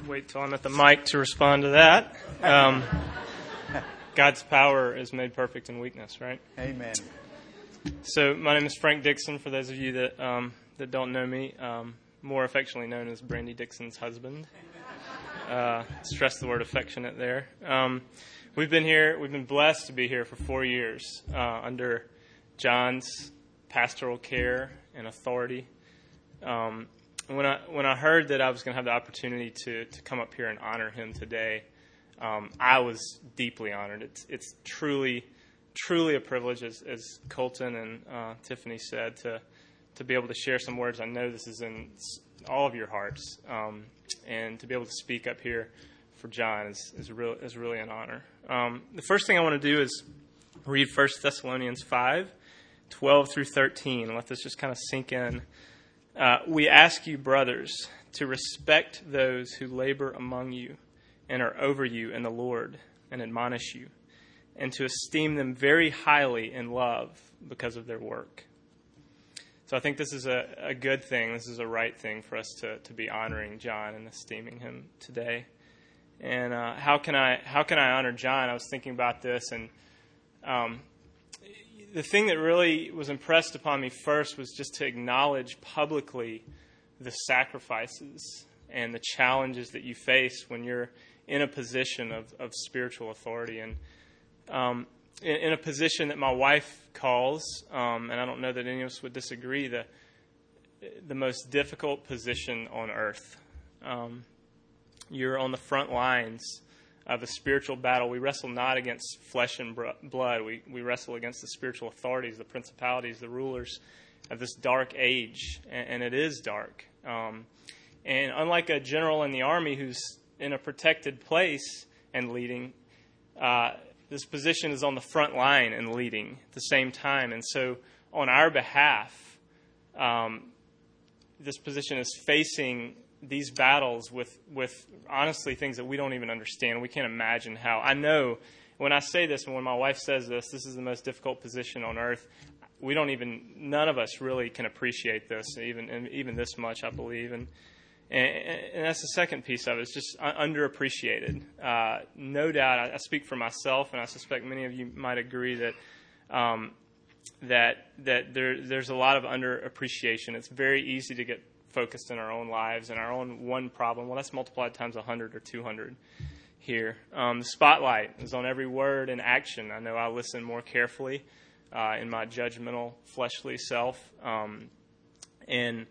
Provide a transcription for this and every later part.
wait till I'm at the mic to respond to that. God's power is made perfect in weakness, right? Amen. So my name is Frank Dixon, for those of you that don't know me, more affectionately known as Brandy Dixon's husband. Stress the word affectionate there. We've been blessed to be here for 4 years under John's pastoral care and authority. When I heard that I was going to have the opportunity to come up here and honor him today, I was deeply honored. It's truly a privilege, as Colton and Tiffany said, to be able to share some words. I know this is in all of your hearts, and to be able to speak up here for John is really an honor. The first thing I want to do is read 1 Thessalonians 5:12 through 13. Let this just kind of sink in. We ask you, brothers, to respect those who labor among you and are over you in the Lord and admonish you, and to esteem them very highly in love because of their work. So I think this is a good thing. This is a right thing for us to be honoring John and esteeming him today. And how can I honor John? I was thinking about this, and the thing that really was impressed upon me first was just to acknowledge publicly the sacrifices and the challenges that you face when you're in a position of spiritual authority, and in a position that my wife calls, and I don't know that any of us would disagree, the most difficult position on earth. You're on the front lines of a spiritual battle. We wrestle not against flesh and blood. We wrestle against the spiritual authorities, the principalities, the rulers of this dark age, and it is dark. And unlike a general in the army who's in a protected place and leading, this position is on the front line and leading at the same time. And so on our behalf, this position is facing these battles with honestly things that we don't even understand. We can't imagine how. I know when I say this and when my wife says this is the most difficult position on earth, none of us really can appreciate this, even this much, I believe. And that's the second piece of it. It's just underappreciated. No doubt, I speak for myself, and I suspect many of you might agree that there's a lot of underappreciation. It's very easy to get focused in our own lives and our own one problem. Well, that's multiplied times 100 or 200 here. The spotlight is on every word and action. I know I listen more carefully in my judgmental, fleshly self. As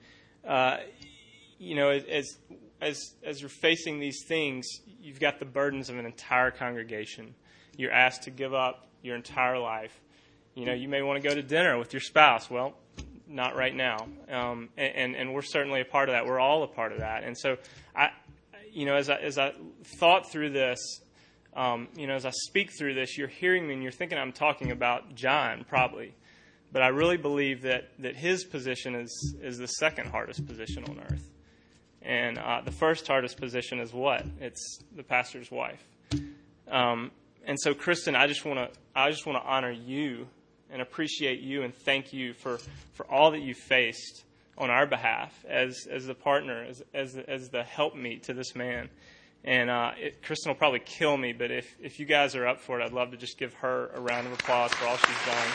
you're facing these things, you've got the burdens of an entire congregation. You're asked to give up your entire life. You may want to go to dinner with your spouse. Well, not right now. And we're certainly a part of that. We're all a part of that. And so, as I thought through this, as I speak through this, you're hearing me and you're thinking I'm talking about John, probably. But I really believe that his position is the second hardest position on earth. And the first hardest position is what? It's the pastor's wife. And so, Kristen, I just want to honor you and appreciate you and thank you for all that you faced on our behalf as the partner, as the helpmeet to this man. And Kristen will probably kill me, but if you guys are up for it, I'd love to just give her a round of applause for all she's done.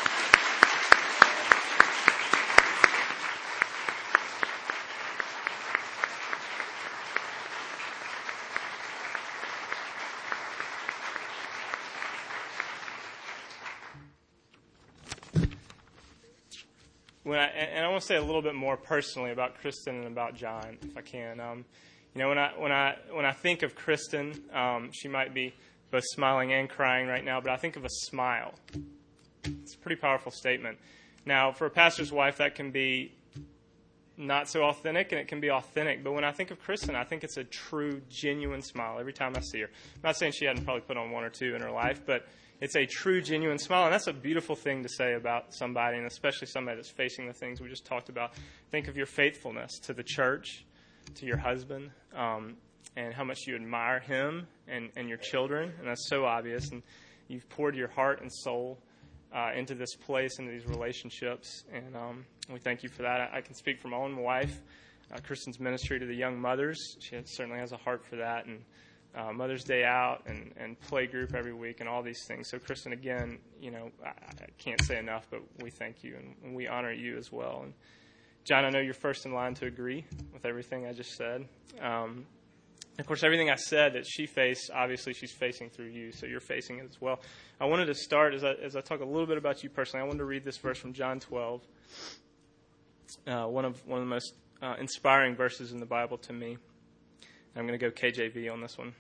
And I want to say a little bit more personally about Kristen and about John, if I can. When I think of Kristen, she might be both smiling and crying right now, but I think of a smile. It's a pretty powerful statement. Now, for a pastor's wife, that can be not so authentic, and it can be authentic. But when I think of Kristen, I think it's a true, genuine smile every time I see her. I'm not saying she hadn't probably put on one or two in her life, but it's a true, genuine smile, and that's a beautiful thing to say about somebody, and especially somebody that's facing the things we just talked about. Think of your faithfulness to the church, to your husband, and how much you admire him and your children, and that's so obvious. And you've poured your heart and soul into this place, into these relationships, and we thank you for that. I can speak for my own wife. Kristen's ministry to the young mothers. She certainly has a heart for that, and Mother's Day Out and play group every week and all these things. So, Kristen, again, I can't say enough, but we thank you and we honor you as well. And John, I know you're first in line to agree with everything I just said. Of course, everything I said that she faced, obviously she's facing through you, so you're facing it as well. I wanted to start, as I talk a little bit about you personally, I wanted to read this verse from John 12, one of the most inspiring verses in the Bible to me. I'm going to go KJV on this one.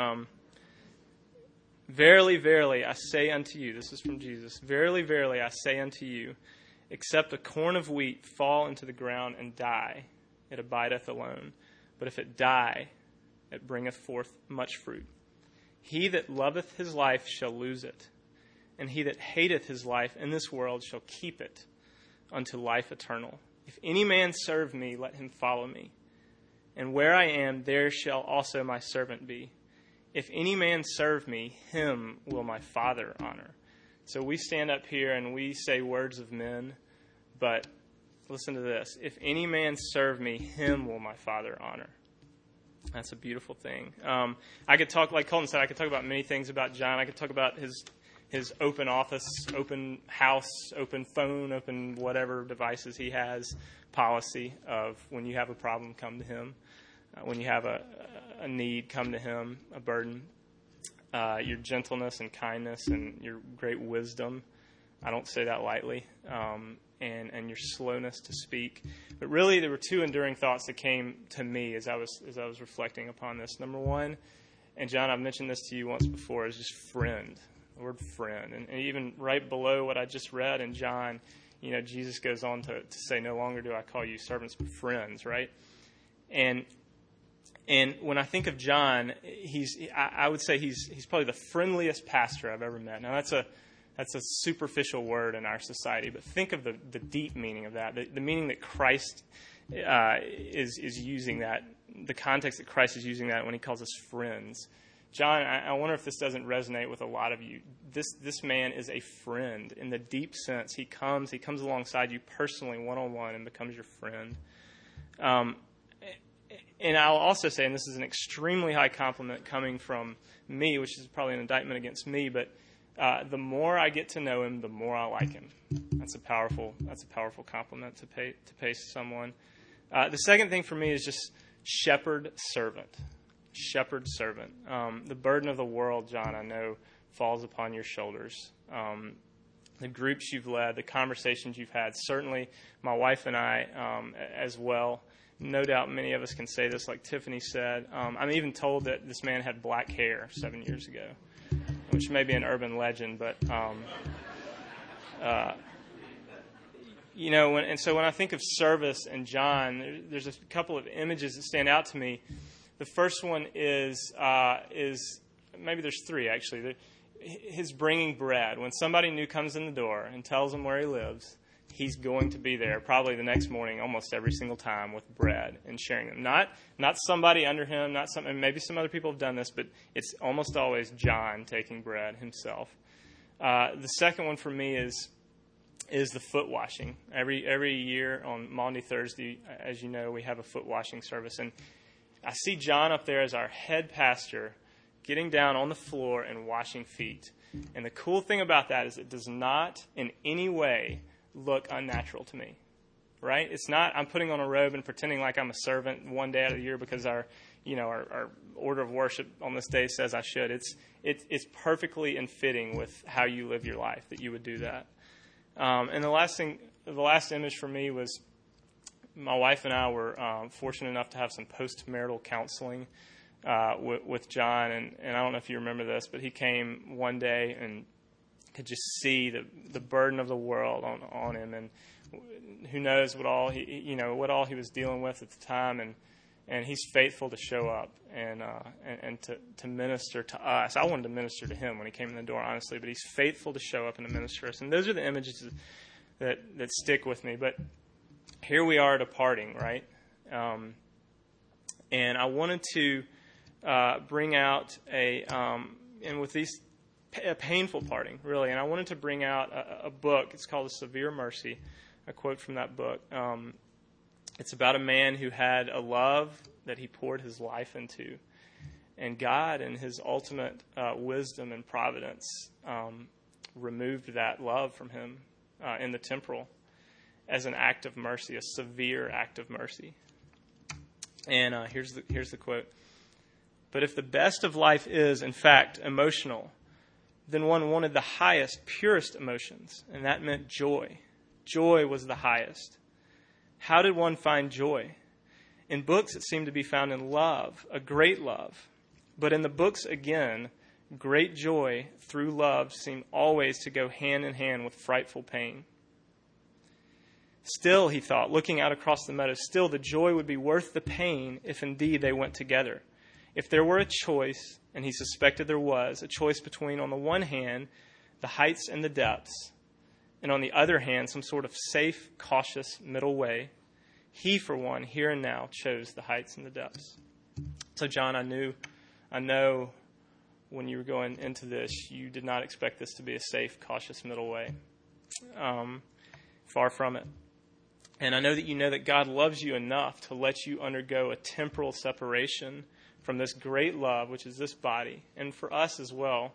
Verily, verily, I say unto you, this is from Jesus, verily, verily, I say unto you, except a corn of wheat fall into the ground and die, it abideth alone. But if it die, it bringeth forth much fruit. He that loveth his life shall lose it, and he that hateth his life in this world shall keep it unto life eternal. If any man serve me, let him follow me. And where I am, there shall also my servant be. If any man serve me, him will my Father honor. So we stand up here and we say words of men, but listen to this. If any man serve me, him will my Father honor. That's a beautiful thing. I could talk, like Colton said, I could talk about many things about John. I could talk about his open office, open house, open phone, open whatever devices he has policy of when you have a problem, come to him. When you have a need, come to him, a burden. Your gentleness and kindness and your great wisdom. I don't say that lightly. And your slowness to speak. But really, there were two enduring thoughts that came to me as I was reflecting upon this. Number one, and John, I've mentioned this to you once before, is just friend. The word friend. And even right below what I just read in John, Jesus goes on to say, no longer do I call you servants, but friends, right? And when I think of John, I would say he's probably the friendliest pastor I've ever met. Now, that's a superficial word in our society, but think of the deep meaning of that, the meaning that Christ is using that, the context that Christ is using that when he calls us friends. John, I wonder if this doesn't resonate with a lot of you. This man is a friend in the deep sense. He comes alongside you personally, one-on-one, and becomes your friend. And I'll also say, and this is an extremely high compliment coming from me, which is probably an indictment against me, but the more I get to know him, the more I like him. That's a powerful compliment to pay to someone. The second thing for me is just shepherd servant. Shepherd servant. The burden of the world, John, I know, falls upon your shoulders. The groups you've led, the conversations you've had, certainly my wife and I as well. No doubt many of us can say this, like Tiffany said. I'm even told that this man had black hair 7 years ago, which may be an urban legend, but so when I think of service and John, there's a couple of images that stand out to me. The first one is maybe there's three actually. His bringing bread. When somebody new comes in the door and tells him where he lives, he's going to be there probably the next morning, almost every single time, with bread and sharing them. Not somebody under him, not something. Maybe some other people have done this, but it's almost always John taking bread himself. The second one for me is the foot washing. Every year on Maundy Thursday, as you know, we have a foot washing service, and I see John up there as our head pastor, getting down on the floor and washing feet. And the cool thing about that is it does not in any way look unnatural to me, right? It's not I'm putting on a robe and pretending like I'm a servant one day out of the year because our order of worship on this day says I should. It's perfectly in fitting with how you live your life that you would do that. And the last image for me was my wife and I were fortunate enough to have some post-marital counseling with John, and I don't know if you remember this, but he came one day and could just see the burden of the world on him, and who knows what all he was dealing with at the time, and he's faithful to show up and to minister to us. I wanted to minister to him when he came in the door, honestly, but he's faithful to show up and to minister to us, and those are the images that stick with me. But here we are departing, right? And I wanted to bring out and with these, a painful parting, really. And I wanted to bring out a book. It's called A Severe Mercy, a quote from that book. It's about a man who had a love that he poured his life into. And God, in his ultimate wisdom and providence, removed that love from him in the temporal as an act of mercy, a severe act of mercy. And here's the quote. But if the best of life is, in fact, emotional, then one wanted the highest, purest emotions, and that meant joy. Joy was the highest. How did one find joy? In books, it seemed to be found in love, a great love. But in the books, again, great joy through love seemed always to go hand in hand with frightful pain. Still, he thought, looking out across the meadow, still the joy would be worth the pain if indeed they went together. If there were a choice, and he suspected there was, a choice between, on the one hand, the heights and the depths, and on the other hand, some sort of safe, cautious middle way, he, for one, here and now, chose the heights and the depths. So, John, I know when you were going into this, you did not expect this to be a safe, cautious middle way. Far from it. And I know that you know that God loves you enough to let you undergo a temporal separation from this great love, which is this body, and for us as well.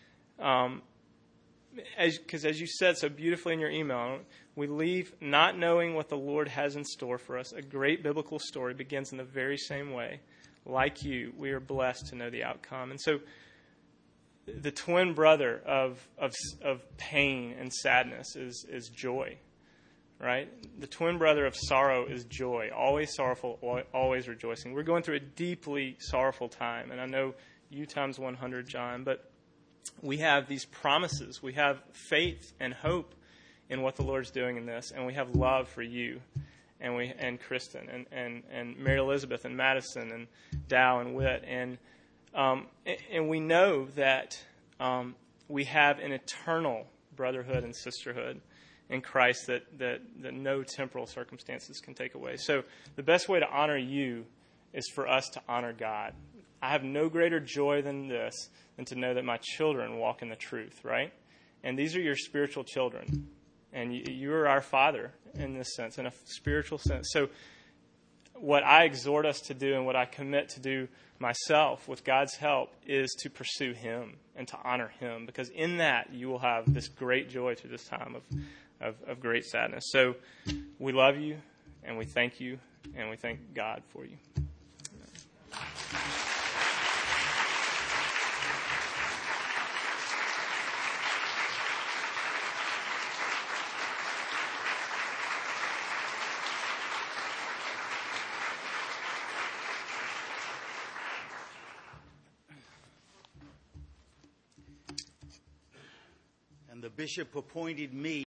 Because as you said so beautifully in your email, we leave not knowing what the Lord has in store for us. A great biblical story begins in the very same way. Like you, we are blessed to know the outcome. And so the twin brother of pain and sadness is joy, right? The twin brother of sorrow is joy, always sorrowful, always rejoicing. We're going through a deeply sorrowful time, and I know you times 100, John, but we have these promises. We have faith and hope in what the Lord's doing in this, and we have love for you and Kristen and Mary Elizabeth and Madison and Dow and Whit, and we know that we have an eternal brotherhood and sisterhood in Christ that no temporal circumstances can take away. So the best way to honor you is for us to honor God. I have no greater joy than this, than to know that my children walk in the truth, right? And these are your spiritual children. And you are our Father in this sense, in a spiritual sense. So what I exhort us to do and what I commit to do myself with God's help is to pursue Him and to honor Him, because in that you will have this great joy through this time of great sadness. So we love you, and we thank you, and we thank God for you. And the bishop appointed me